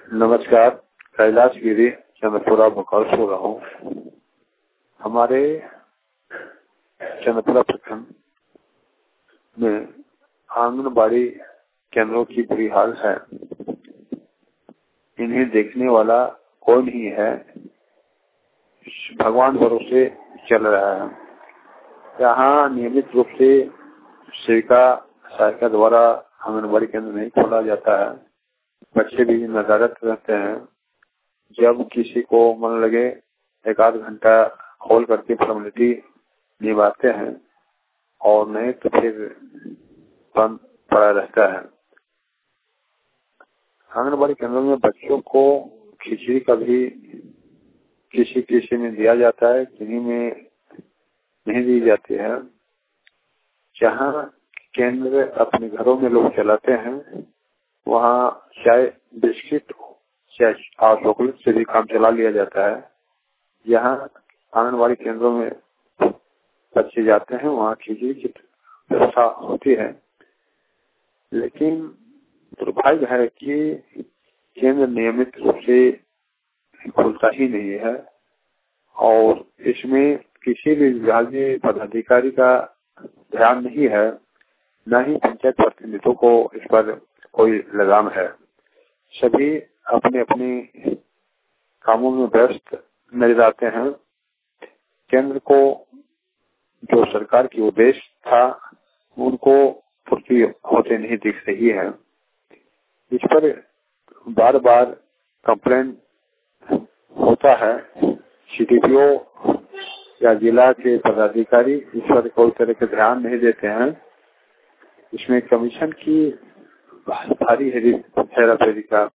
नमस्कार, कैलाश गिरी चंद्रपुरा भोपाल से हो रहा हूँ। हमारे चंद्रपुरा प्रखंड में आंगनबाड़ी केंद्रों की बुरी हाल है। इन्हें देखने वाला कोई नहीं है, भगवान भरोसे चल रहा है। यहाँ नियमित रूप से सेविका सहायिका द्वारा आंगनबाड़ी केंद्र नहीं खोला जाता है। बच्चे भी नदारत रहते हैं। जब किसी को मन लगे एक आध घंटा खोल करके फॉर्मेलिटी निभाते हैं और नहीं तो फिर बंद पड़ा रहता है। आंगनबाड़ी केंद्रों में बच्चों को खिचड़ी का भी किसी में दिया जाता है, किन्हीं में नहीं दी जाती है। जहाँ केंद्र अपने घरों में लोग चलाते हैं, वहाँ चाय बिस्किट और चॉकलेट से भी काम चला लिया जाता है। यहाँ आंगनबाड़ी केंद्रों में बच्चे जाते हैं, वहाँ खिचड़ी की व्यवस्था होती है। लेकिन दुर्भाग्य है कि केंद्र नियमित रूप से खुलता ही नहीं है और इसमें किसी भी विभागीय पदाधिकारी का ध्यान नहीं है, न ही पंचायत प्रतिनिधियों को इस पर कोई लगाम है। सभी अपने अपने कामों में व्यस्त नजर आते हैं। केंद्र को जो सरकार की उद्देश्य था उनको पूर्ति होते नहीं दिख रही है। इस पर बार बार कंप्लेन होता है। सीडीपीओ या जिला के पदाधिकारी इस पर कोई तरह के ध्यान नहीं देते हैं। इसमें कमीशन की भारी हेराफेरी का